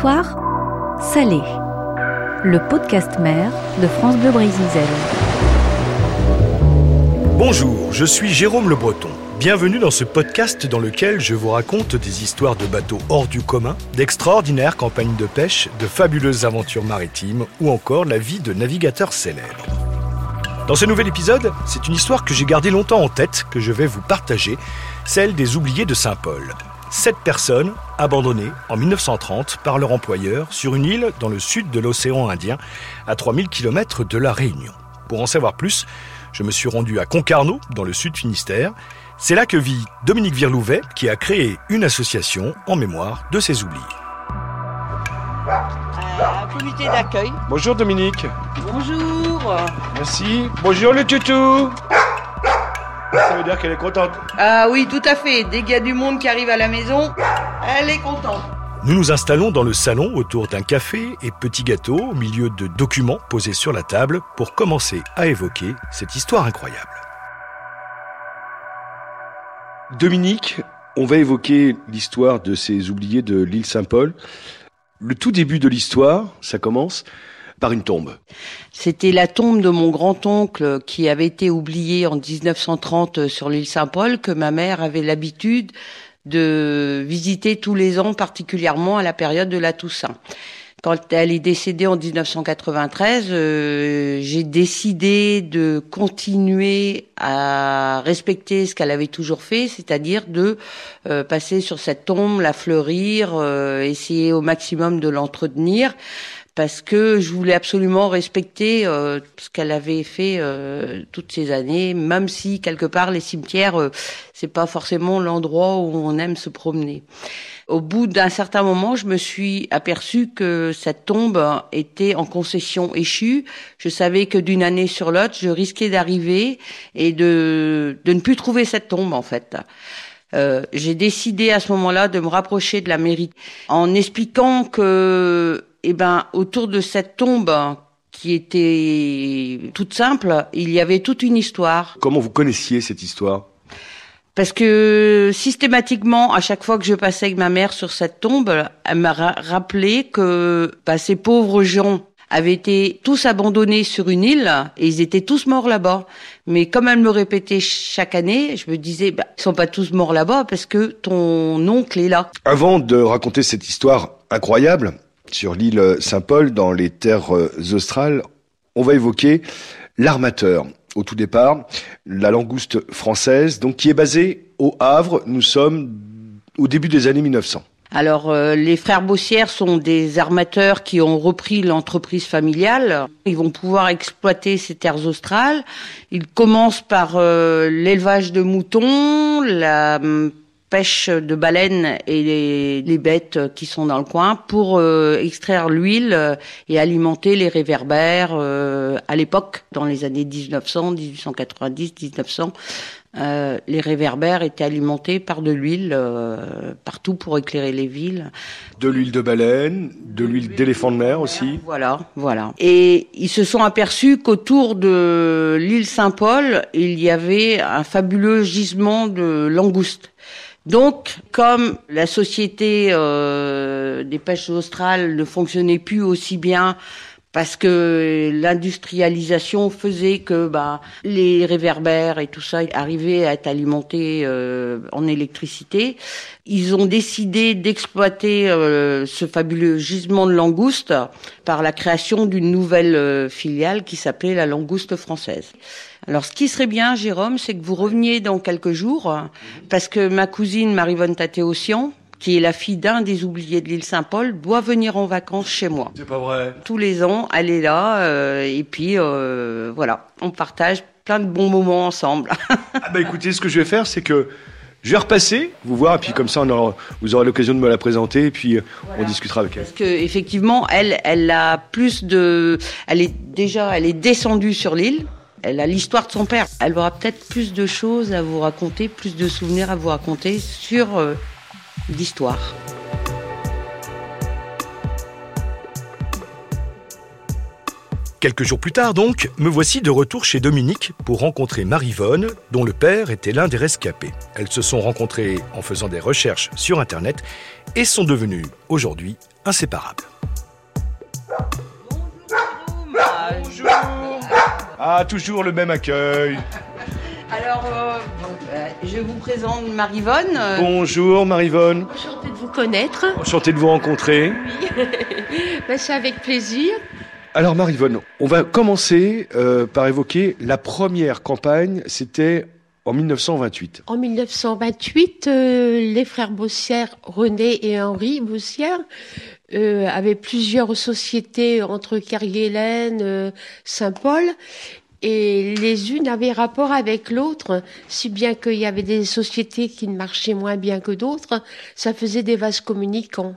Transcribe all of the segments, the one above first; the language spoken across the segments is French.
Histoire salée, le podcast mer de France Bleu Brésil. Bonjour, je suis Jérôme Le Breton. Bienvenue dans ce podcast dans lequel je vous raconte des histoires de bateaux hors du commun, d'extraordinaires campagnes de pêche, de fabuleuses aventures maritimes ou encore la vie de navigateurs célèbres. Dans ce nouvel épisode, c'est une histoire que j'ai gardée longtemps en tête, que je vais vous partager, celle des oubliés de Saint-Paul. 7 personnes abandonnées en 1930 par leur employeur sur une île dans le sud de l'océan Indien, à 3000 km de La Réunion. Pour en savoir plus, je me suis rendu à Concarneau, dans le sud Finistère. C'est là que vit Dominique Virlouvet, qui a créé une association en mémoire de ses oubliés. Un comité d'accueil. Bonjour Dominique. Bonjour. Merci. Bonjour le toutou. Ça veut dire qu'elle est contente. Ah oui, tout à fait. Dès qu'il y a du monde qui arrive à la maison, elle est contente. Nous nous installons dans le salon autour d'un café et petits gâteaux au milieu de documents posés sur la table pour commencer à évoquer cette histoire incroyable. Dominique, on va évoquer l'histoire de ces oubliés de l'île Saint-Paul. Le tout début de l'histoire, ça commence par une tombe. C'était la tombe de mon grand-oncle qui avait été oublié en 1930 sur l'île Saint-Paul, que ma mère avait l'habitude de visiter tous les ans, particulièrement à la période de la Toussaint. Quand elle est décédée en 1993, j'ai décidé de continuer à respecter ce qu'elle avait toujours fait, c'est-à-dire de passer sur cette tombe, la fleurir, essayer au maximum de l'entretenir, parce que je voulais absolument respecter ce qu'elle avait fait toutes ces années, même si quelque part les cimetières, c'est pas forcément l'endroit où on aime se promener. Au bout d'un certain moment, je me suis aperçue que cette tombe était en concession échue. Je savais que d'une année sur l'autre, je risquais d'arriver et de ne plus trouver cette tombe, en fait. J'ai décidé à ce moment-là de me rapprocher de la mairie en expliquant que, autour de cette tombe qui était toute simple, il y avait toute une histoire. Comment vous connaissiez cette histoire ? Parce que systématiquement, à chaque fois que je passais avec ma mère sur cette tombe, elle m'a rappelé que ces pauvres gens avaient été tous abandonnés sur une île et ils étaient tous morts là-bas. Mais comme elle me répétait chaque année, je me disais, ils sont pas tous morts là-bas parce que ton oncle est là. Avant de raconter cette histoire incroyable sur l'île Saint-Paul, dans les terres australes, on va évoquer l'armateur. Au tout départ, la langouste française, donc qui est basée au Havre. Nous sommes au début des années 1900. Alors, les frères Bossière sont des armateurs qui ont repris l'entreprise familiale. Ils vont pouvoir exploiter ces terres australes. Ils commencent par l'élevage de moutons, la pêche de baleines et les bêtes qui sont dans le coin pour extraire l'huile et alimenter les réverbères. À l'époque, dans les années 1900, 1890, 1900, les réverbères étaient alimentés par de l'huile partout pour éclairer les villes. De l'huile de baleine, de l'huile d'éléphant de mer aussi. Voilà. Et ils se sont aperçus qu'autour de l'île Saint-Paul, il y avait un fabuleux gisement de langoustes. Donc, comme la société des pêches australes ne fonctionnait plus aussi bien parce que l'industrialisation faisait que les réverbères et tout ça arrivaient à être alimentés en électricité, ils ont décidé d'exploiter ce fabuleux gisement de langoustes par la création d'une nouvelle filiale qui s'appelait la Langouste française. Alors, ce qui serait bien, Jérôme, c'est que vous reveniez dans quelques jours, parce que ma cousine Marie-Vonne Tatéossian, qui est la fille d'un des oubliés de l'île Saint-Paul, doit venir en vacances chez moi. C'est pas vrai. Tous les ans, elle est là, et puis on partage plein de bons moments ensemble. Écoutez, ce que je vais faire, c'est que je vais repasser, vous voir, et puis comme ça, vous aurez l'occasion de me la présenter, et puis on discutera avec elle. Parce que effectivement, elle a plus de, elle est descendue sur l'île. Elle a l'histoire de son père. Elle aura peut-être plus de choses à vous raconter, plus de souvenirs à vous raconter sur l'histoire. Quelques jours plus tard donc, me voici de retour chez Dominique pour rencontrer Maryvonne, dont le père était l'un des rescapés. Elles se sont rencontrées en faisant des recherches sur Internet et sont devenues aujourd'hui inséparables. Bonjour. Ah, toujours le même accueil. Alors, je vous présente Maryvonne. Bonjour Maryvonne. Enchantée de vous connaître. Enchanté de vous rencontrer. Oui, c'est avec plaisir. Alors Maryvonne, on va commencer par évoquer la première campagne, c'était en 1928. En 1928, les frères Bossière, René et Henri Bossière, avaient plusieurs sociétés entre Kerguelen, Saint-Paul, et les unes avaient rapport avec l'autre, si bien qu'il y avait des sociétés qui ne marchaient moins bien que d'autres, ça faisait des vases communicants.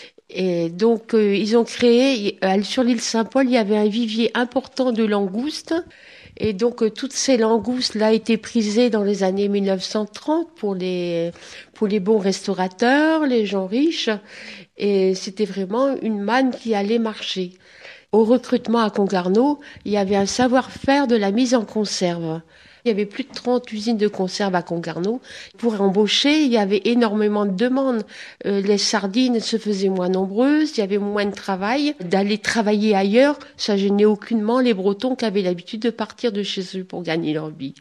Et donc, ils ont créé, sur l'île Saint-Paul, il y avait un vivier important de langoustes. Et donc, toutes ces langoustes-là étaient prisées dans les années 1930 pour les bons restaurateurs, les gens riches. Et c'était vraiment une manne qui allait marcher. Au recrutement à Concarneau, il y avait un savoir-faire de la mise en conserve. Il y avait plus de 30 usines de conserve à Concarneau. Pour embaucher, il y avait énormément de demandes. Les sardines se faisaient moins nombreuses, il y avait moins de travail. D'aller travailler ailleurs, ça gênait aucunement les Bretons qui avaient l'habitude de partir de chez eux pour gagner leur vie.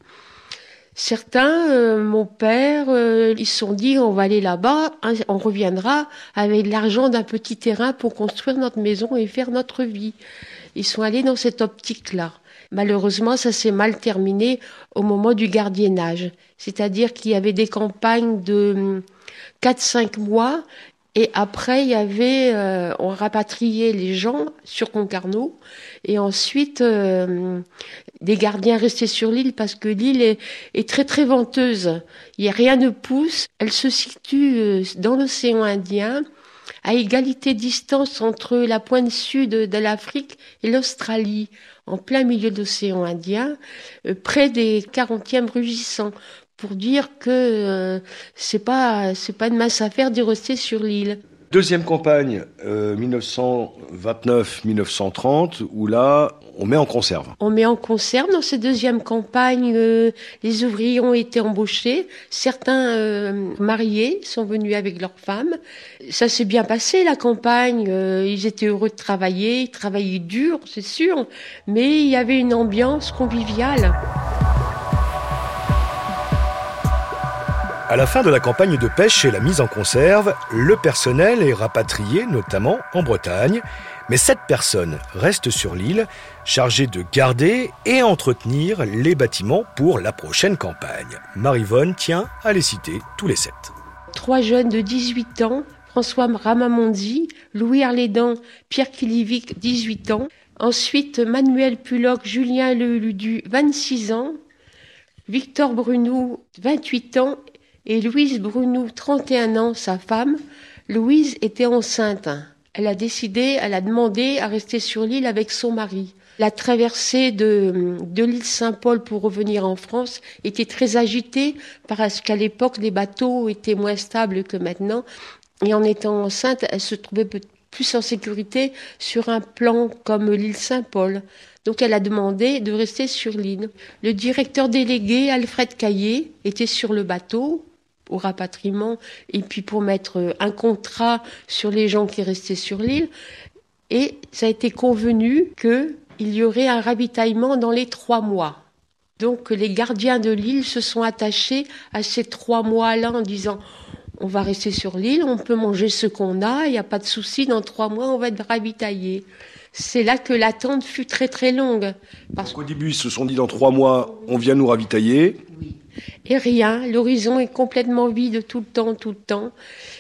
Certains, mon père, ils se sont dit on va aller là-bas, on reviendra avec l'argent d'un petit terrain pour construire notre maison et faire notre vie. Ils sont allés dans cette optique-là. Malheureusement, ça s'est mal terminé au moment du gardiennage. C'est-à-dire qu'il y avait des campagnes de 4-5 mois et après, il y avait, on rapatriait les gens sur Concarneau et ensuite, des gardiens restaient sur l'île parce que l'île est très très venteuse. Rien ne pousse. Elle se situe dans l'océan Indien, à égalité de distance entre la pointe sud de l'Afrique et l'Australie, en plein milieu de l'océan Indien, près des 40e rugissants, pour dire que c'est pas une mince affaire d'y rester sur l'île. Deuxième campagne, 1929-1930, où là, on met en conserve. On met en conserve. Dans cette deuxième campagne, les ouvriers ont été embauchés. Certains mariés sont venus avec leurs femmes. Ça s'est bien passé, la campagne. Ils étaient heureux de travailler. Ils travaillaient dur, c'est sûr. Mais il y avait une ambiance conviviale. À la fin de la campagne de pêche et la mise en conserve, le personnel est rapatrié, notamment en Bretagne. Mais 7 personnes restent sur l'île, chargées de garder et entretenir les bâtiments pour la prochaine campagne. Maryvonne tient à les citer tous les 7. 3 jeunes de 18 ans, François Ramamondi, Louis Arlédan, Pierre Kilivic, 18 ans. Ensuite, Manuel Puloc, Julien Leludu, 26 ans. Victor Brunou, 28 ans. Et Louise Brunou, 31 ans, sa femme. Louise était enceinte. Elle a demandé à rester sur l'île avec son mari. La traversée de l'île Saint-Paul pour revenir en France était très agitée parce qu'à l'époque, les bateaux étaient moins stables que maintenant. Et en étant enceinte, elle se trouvait plus en sécurité sur un plan comme l'île Saint-Paul. Donc elle a demandé de rester sur l'île. Le directeur délégué, Alfred Caillé, était sur le bateau au rapatriement et puis pour mettre un contrat sur les gens qui restaient sur l'île. Et ça a été convenu qu'il y aurait un ravitaillement dans les 3 mois. Donc les gardiens de l'île se sont attachés à ces 3 mois-là en disant on va rester sur l'île, on peut manger ce qu'on a, il n'y a pas de souci, dans 3 mois on va être ravitaillé. C'est là que l'attente fut très très longue. Parce qu'au début ils se sont dit dans 3 mois on vient nous ravitailler. Oui. Et rien, l'horizon est complètement vide tout le temps.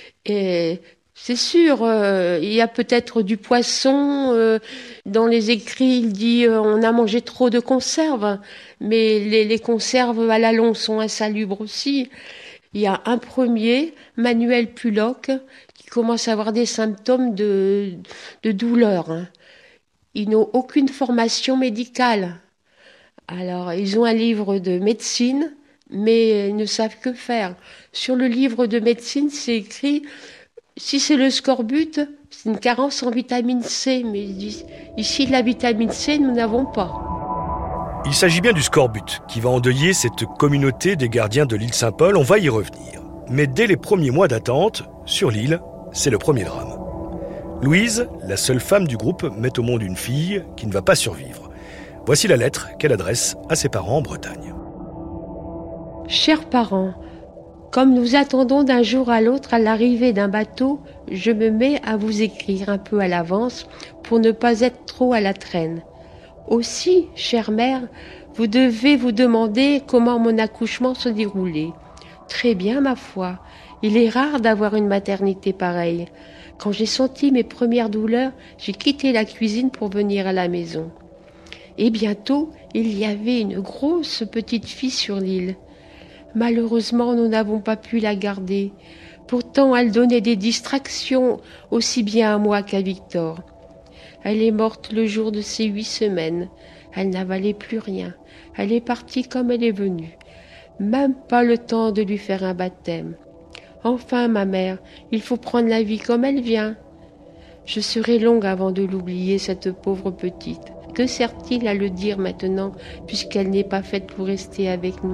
Et c'est sûr, il y a peut-être du poisson. Dans les écrits, il dit on a mangé trop de conserves, mais les conserves à la longue sont insalubres aussi. Il y a un premier, Manuel Puloc, qui commence à avoir des symptômes de douleur. Ils n'ont aucune formation médicale. Alors, ils ont un livre de médecine, mais ils ne savent que faire. Sur le livre de médecine, c'est écrit, si c'est le scorbut, c'est une carence en vitamine C, mais ici, la vitamine C, nous n'avons pas. Il s'agit bien du scorbut qui va endeuiller cette communauté des gardiens de l'île Saint-Paul. On va y revenir. Mais dès les premiers mois d'attente, sur l'île, c'est le premier drame. Louise, la seule femme du groupe, met au monde une fille qui ne va pas survivre. Voici la lettre qu'elle adresse à ses parents en Bretagne. Chers parents, comme nous attendons d'un jour à l'autre à l'arrivée d'un bateau, je me mets à vous écrire un peu à l'avance pour ne pas être trop à la traîne. Aussi, chère mère, vous devez vous demander comment mon accouchement se déroulait. Très bien, ma foi. Il est rare d'avoir une maternité pareille. Quand j'ai senti mes premières douleurs, j'ai quitté la cuisine pour venir à la maison. Et bientôt, il y avait une grosse petite fille sur l'île. Malheureusement, nous n'avons pas pu la garder. Pourtant, elle donnait des distractions aussi bien à moi qu'à Victor. Elle est morte le jour de ses 8 semaines. Elle n'avalait plus rien. Elle est partie comme elle est venue. Même pas le temps de lui faire un baptême. Enfin, ma mère, il faut prendre la vie comme elle vient. Je serai longue avant de l'oublier, cette pauvre petite. Que sert-il à le dire maintenant, puisqu'elle n'est pas faite pour rester avec nous ?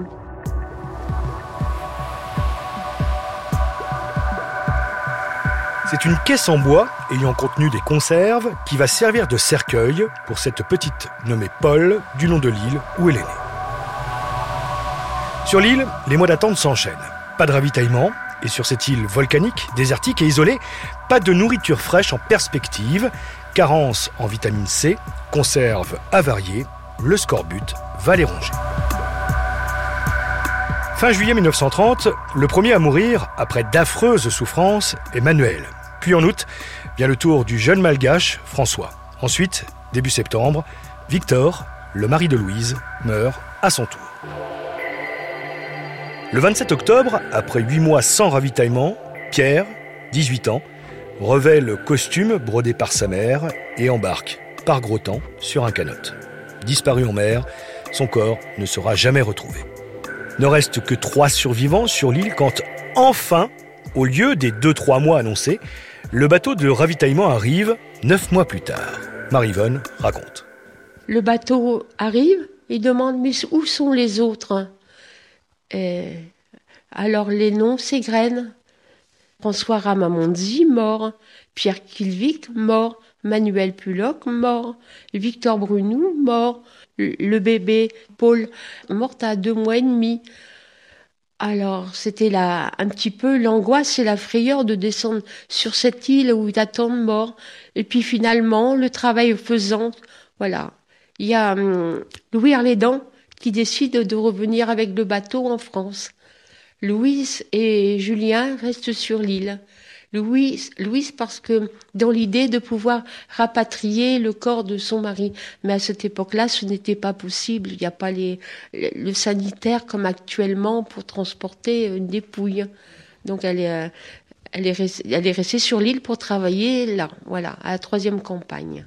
C'est une caisse en bois ayant contenu des conserves qui va servir de cercueil pour cette petite nommée Paul du long de l'île où elle est née. Sur l'île, les mois d'attente s'enchaînent. Pas de ravitaillement et sur cette île volcanique, désertique et isolée, pas de nourriture fraîche en perspective, carence en vitamine C, conserves avariées, le scorbut va les ronger. Fin juillet 1930, le premier à mourir, après d'affreuses souffrances, est Manuel. Puis en août, vient le tour du jeune malgache, François. Ensuite, début septembre, Victor, le mari de Louise, meurt à son tour. Le 27 octobre, après 8 mois sans ravitaillement, Pierre, 18 ans, revêt le costume brodé par sa mère et embarque, par gros temps, sur un canot. Disparu en mer, son corps ne sera jamais retrouvé. Ne reste que 3 survivants sur l'île quand, enfin, au lieu des 2-3 mois annoncés, le bateau de ravitaillement arrive 9 mois plus tard. Marie-Yvonne raconte. Le bateau arrive, il demande « Mais où sont les autres ?» Alors les noms s'égrènent. François Ramamondi, mort. Pierre Kilvic, mort. Manuel Pulloc, mort. Victor Brunou, mort. Le bébé Paul, morte à 2 mois et demi. Alors, c'était là un petit peu l'angoisse et la frayeur de descendre sur cette île où il attend de mort. Et puis finalement, le travail faisant, voilà. Il y a Louis Arlédan qui décide de revenir avec le bateau en France. Louise et Julien restent sur l'île. Louise parce que dans l'idée de pouvoir rapatrier le corps de son mari. Mais à cette époque-là, ce n'était pas possible. Il n'y a pas le sanitaire comme actuellement pour transporter une dépouille. Donc elle est restée sur l'île pour travailler là, voilà, à la 3e campagne.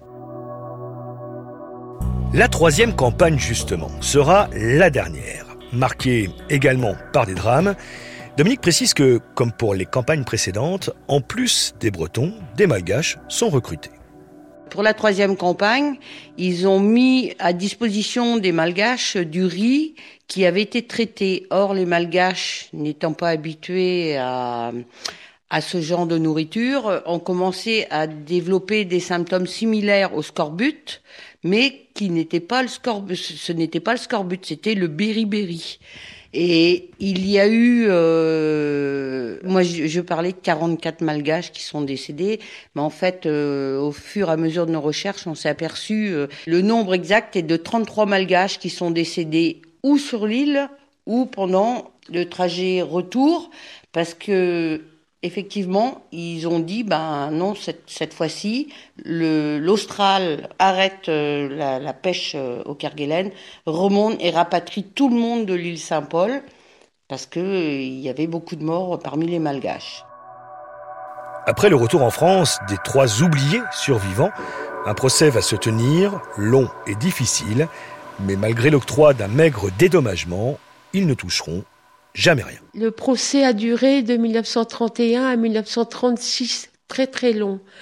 La 3e campagne, justement, sera la dernière, marquée également par des drames. Dominique précise que, comme pour les campagnes précédentes, en plus des Bretons, des Malgaches sont recrutés. Pour la 3e campagne, ils ont mis à disposition des Malgaches du riz qui avait été traité. Or, les Malgaches, n'étant pas habitués à ce genre de nourriture, ont commencé à développer des symptômes similaires au scorbut, mais qui n'était pas le scorbut. Ce n'était pas le scorbut, c'était le beriberi. Et il y a eu, moi je parlais de 44 Malgaches qui sont décédés, mais en fait, au fur et à mesure de nos recherches, on s'est aperçu, le nombre exact est de 33 Malgaches qui sont décédés ou sur l'île ou pendant le trajet retour, parce que effectivement, ils ont dit, non, cette fois-ci, l'Austral arrête la pêche au Kerguelen, remonte et rapatrie tout le monde de l'île Saint-Paul, parce qu'il y avait beaucoup de morts parmi les Malgaches. Après le retour en France des 3 oubliés survivants, un procès va se tenir, long et difficile, mais malgré l'octroi d'un maigre dédommagement, ils ne toucheront jamais rien. Le procès a duré de 1931 à 1936, très très long.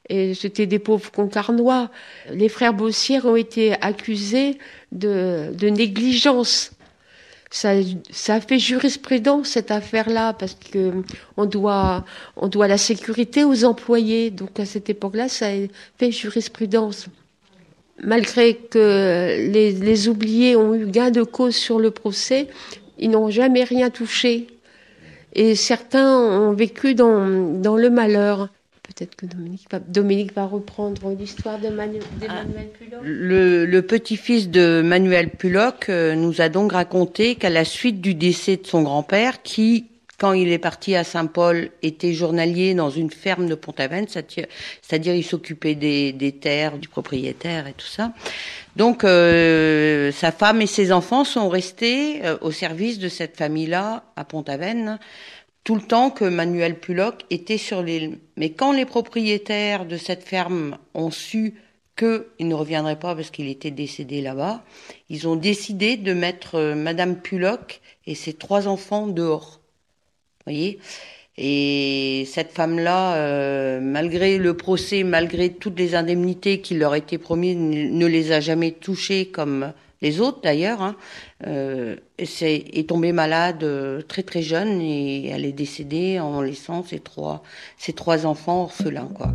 Et c'était des pauvres Concarnois. Les frères Bossière ont été accusés de négligence. Ça a fait jurisprudence, cette affaire-là, parce que on doit la sécurité aux employés. Donc à cette époque-là, ça a fait jurisprudence. Malgré que les oubliés ont eu gain de cause sur le procès, ils n'ont jamais rien touché. Et certains ont vécu dans le malheur. Peut-être que Dominique va reprendre l'histoire d'Emmanuel Pulloch. Le petit-fils de Manuel Pulloch nous a donc raconté qu'à la suite du décès de son grand-père, qui, quand il est parti à Saint-Paul, était journalier dans une ferme de Pont-Aven, c'est-à-dire il s'occupait des terres du propriétaire et tout ça. Donc sa femme et ses enfants sont restés au service de cette famille-là à Pont-Aven tout le temps que Manuel Pulloch était sur l'île. Mais quand les propriétaires de cette ferme ont su qu'il ne reviendrait pas parce qu'il était décédé là-bas, ils ont décidé de mettre Madame Pulloch et ses 3 enfants dehors. Vous voyez ? Et cette femme-là, malgré le procès, malgré toutes les indemnités qui leur étaient promises, ne les a jamais touchées comme les autres d'ailleurs, hein. Est tombée malade très très jeune et elle est décédée en laissant ses trois enfants orphelins, quoi.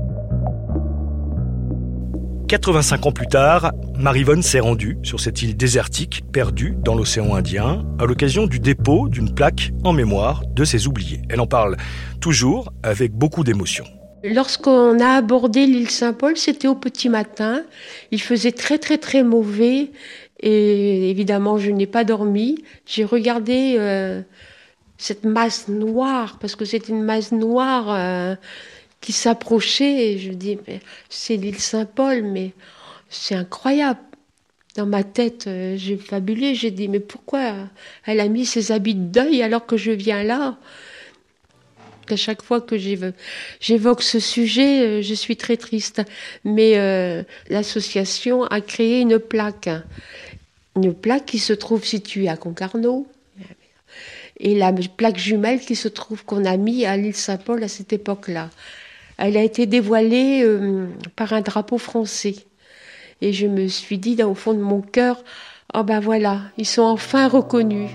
85 ans plus tard, Marivonne s'est rendue sur cette île désertique, perdue dans l'océan Indien, à l'occasion du dépôt d'une plaque en mémoire de ses oubliés. Elle en parle toujours avec beaucoup d'émotion. Lorsqu'on a abordé l'île Saint-Paul, c'était au petit matin. Il faisait très très très mauvais et évidemment je n'ai pas dormi. J'ai regardé cette masse noire, parce que c'était une masse noire qui s'approchait et je dis mais c'est l'île Saint-Paul, mais c'est incroyable. Dans ma tête, j'ai fabulé, j'ai dit mais pourquoi elle a mis ses habits de deuil alors que je viens là? À chaque fois que j'évoque ce sujet, je suis très triste. Mais l'association a créé une plaque qui se trouve située à Concarneau, et la plaque jumelle qu'on a mis à l'île Saint-Paul à cette époque-là. Elle a été dévoilée par un drapeau français. Et je me suis dit, au fond de mon cœur, oh ben voilà, ils sont enfin reconnus.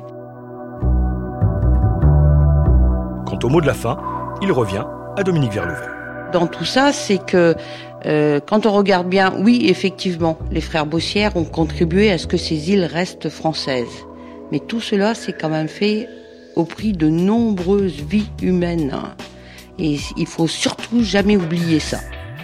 Quant au mot de la fin, il revient à Dominique Verlouvet. Dans tout ça, c'est que quand on regarde bien, oui, effectivement, les frères Bossière ont contribué à ce que ces îles restent françaises. Mais tout cela, c'est quand même fait au prix de nombreuses vies humaines. Et il faut surtout jamais oublier ça.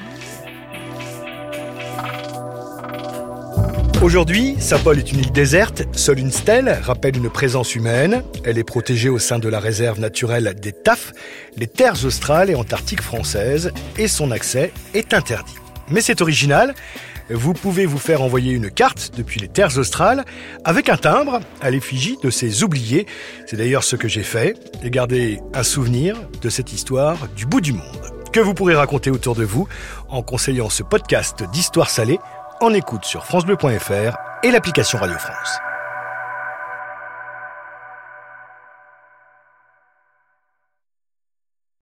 Aujourd'hui, Saint-Paul est une île déserte. Seule une stèle rappelle une présence humaine. Elle est protégée au sein de la réserve naturelle des TAF, les terres australes et antarctiques françaises, et son accès est interdit. Mais c'est original. Vous pouvez vous faire envoyer une carte depuis les terres australes avec un timbre à l'effigie de ces oubliés. C'est d'ailleurs ce que j'ai fait, et garder un souvenir de cette histoire du bout du monde, que vous pourrez raconter autour de vous en conseillant ce podcast d'Histoire salée en écoute sur francebleu.fr et l'application Radio France.